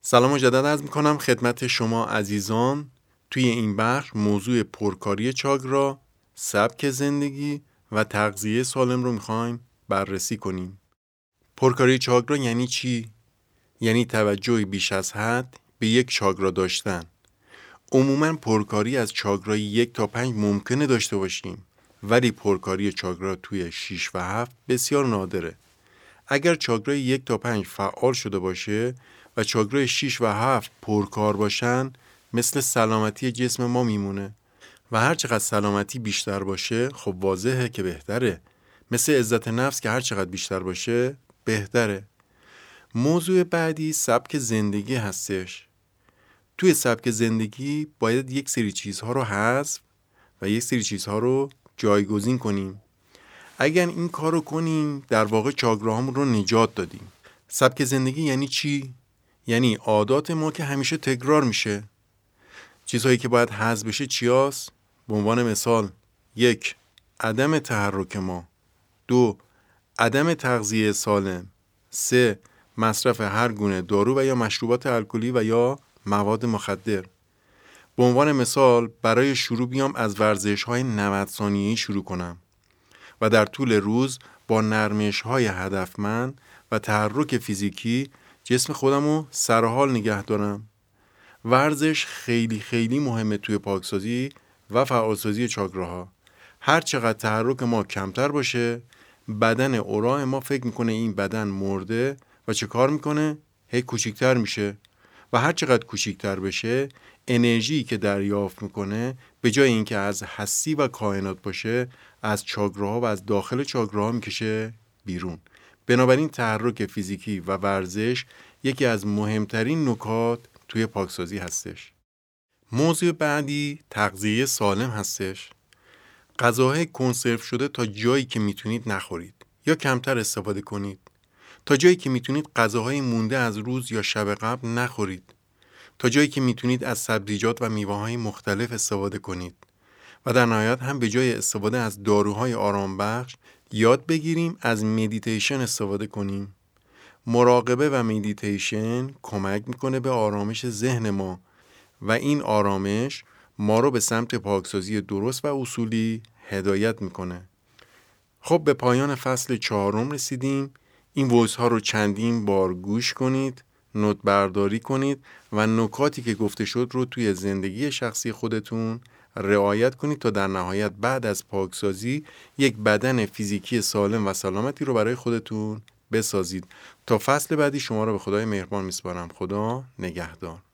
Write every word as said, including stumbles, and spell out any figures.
سلام مجدد عرض میکنم خدمت شما عزیزان. توی این بخش موضوع پرکاری چاکرا، سبک زندگی و تغذیه سالم رو میخوایم بررسی کنیم. پرکاری چاکرا یعنی چی؟ یعنی توجه بیش از حد به یک چاکرا داشتن. عموماً پرکاری از چاکرای یک تا پنج ممکنه داشته باشیم، ولی پرکاری چاکرا توی شش و هفت بسیار نادره. اگر چاکرای یک تا پنج فعال شده باشه و چاکرای شش و هفت پرکار باشن، مثل سلامتی جسم ما میمونه و هر چقدر سلامتی بیشتر باشه خب واضحه که بهتره. مثل عزت نفس که هر چقدر بیشتر باشه بهتره. موضوع بعدی سبک زندگی هستش. توی سبک زندگی باید یک سری چیزها رو حذف و یک سری چیزها رو جایگزین کنیم. اگر این کار رو کنیم در واقع چاکراهامون رو نجات دادیم. سبک زندگی یعنی چی؟ یعنی عادات ما که همیشه تکرار میشه. چیزهایی که باید حذف بشه چیاست؟ به عنوان مثال: یک، عدم تحرک ما. دو، عدم تغذیه سالم. سه، مصرف هر گونه دارو و یا مشروبات الکلی و یا مواد مخدر. به عنوان مثال برای شروع بیام از ورزش‌های نود ثانیه‌ای شروع کنم و در طول روز با نرمش‌های هدفمند و تحرک فیزیکی جسم خودم رو سرحال نگه دارم. ورزش خیلی خیلی مهمه توی پاکسازی و فعالسازی چاکراها. هر چقدر تحرک ما کمتر باشه، بدن اورا ما فکر میکنه این بدن مرده و چه کار میکنه؟ هی کوچیکتر میشه و هر چقدر کوچیکتر بشه، انرژی که دریافت میکنه به جای اینکه از هستی و کائنات باشه، از چاکراها و از داخل چاکراها میکشه بیرون. بنابراین تحرک فیزیکی و ورزش یکی از مهمترین نکات توی پاکسازی هستش. موضوع بعدی تغذیه سالم هستش. غذاهای کنسرو شده تا جایی که میتونید نخورید یا کمتر استفاده کنید. تا جایی که میتونید غذاهای مونده از روز یا شب قبل نخورید. تا جایی که میتونید از سبزیجات و میوه‌های مختلف استفاده کنید. و در نهایت هم به جای استفاده از داروهای آرامبخش یاد بگیریم از مدیتیشن استفاده کنیم. مراقبه و مدیتیشن کمک میکنه به آرامش ذهن ما و این آرامش ما رو به سمت پاکسازی درست و اصولی هدایت میکنه. خب به پایان فصل چهارم رسیدیم. این وایس ها رو چندین بار گوش کنید، نوت برداری کنید و نکاتی که گفته شد رو توی زندگی شخصی خودتون رعایت کنید تا در نهایت بعد از پاکسازی یک بدن فیزیکی سالم و سلامتی رو برای خودتون بسازید. تا فصل بعدی شما رو به خدای مهربان میسپارم. خدا نگهدار.